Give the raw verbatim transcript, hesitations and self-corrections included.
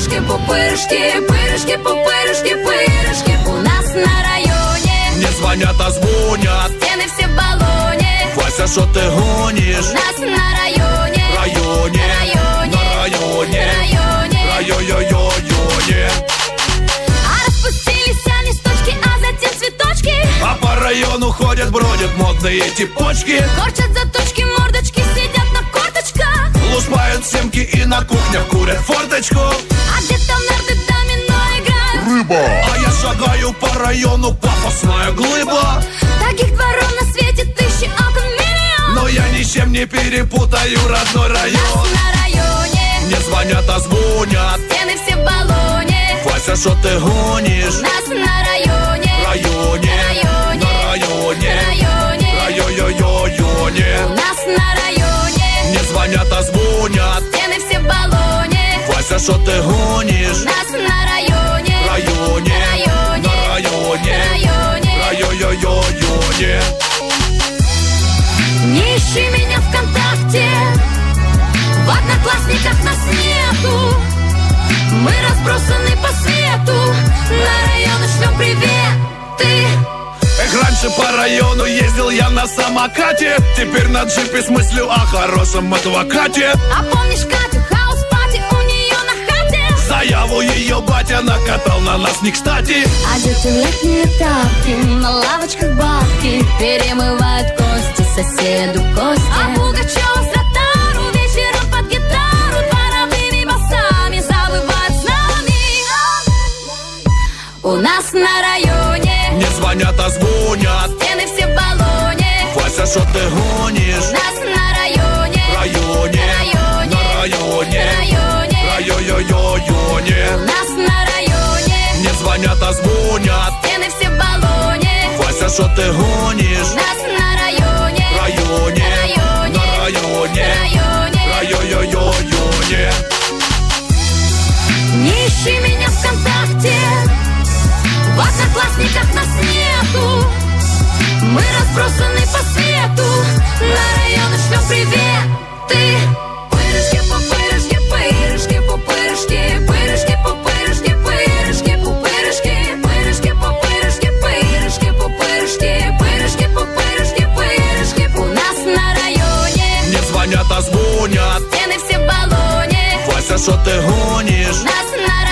Пупырышки, пупырышки, пырышки, пупырышки, пырышки. У нас на районе не звонят, а звонят. Стены все в баллоне. Вася, что ты гонишь? У нас на районе, Районе, районе, на районе, районе, районе. А распустились листочки, а затем цветочки. А по району ходят, бродят модные типочки. Корчат заточки, мордочки, сидят на корточках. Лушпают семки и на кухнях курят форточку. А где-то нарды домино играют. Рыба. А я шагаю по району, пафосная глыба. Таких дворов на свете тысячи, окон миллион. Но я ни с чем не перепутаю родной район. Нас на районе не звонят, а звонят. Стены все в баллоне. Вася, что ты гонишь? Нас на районе, Районе, районе, на районе, районе, районе. У нас на районе не звонят, а звонят. Стены все в баллоне. Вася, что ты гонишь? Нас на районе, Районе, районе, на районе, районе. районе. Не ищи меня ВКонтакте, в Одноклассниках нас нету. Мы разбросаны по свету, на районы шлем приветы. Эх, раньше по району ездил я на самокате. Теперь на джипе с мыслью о хорошем адвокате. А помнишь Катю, хаус-пати у нее на хате? Заяву ее батя накатал на нас не кстати. А дети летние тапки, на лавочках бабки перемывают кости соседу Косте. А Пугачева с Ротару вечером под гитару дворовыми басами завывают с нами. У нас на районе не звонят, а звонят. Стены все в баллоне. Вася, что ты гонишь? Нас на районе, Районе, районе, на районе, районе, районе. нас на районе не звонят, а звонят. Стены все в баллоне. Вася, что ты гонишь? Нас на районе, Районе, районе, на районе, районе. районе. Не ищи меня ВКонтакте, в Одноклассниках нас нету. Мы разбросаны по свету, на районы шлем приветы. Пырышки, пупырышки, пырышки, пупырышки, пырышки, пупырышки, пырышки, пупырышки, пырышки, пупырышки, пырышки, пупырышки, пырышки, пупырышки, пырышки. У нас на районе не звонят, а звонят. Стены все в баллоне. Вася, что ты гонишь? Нас на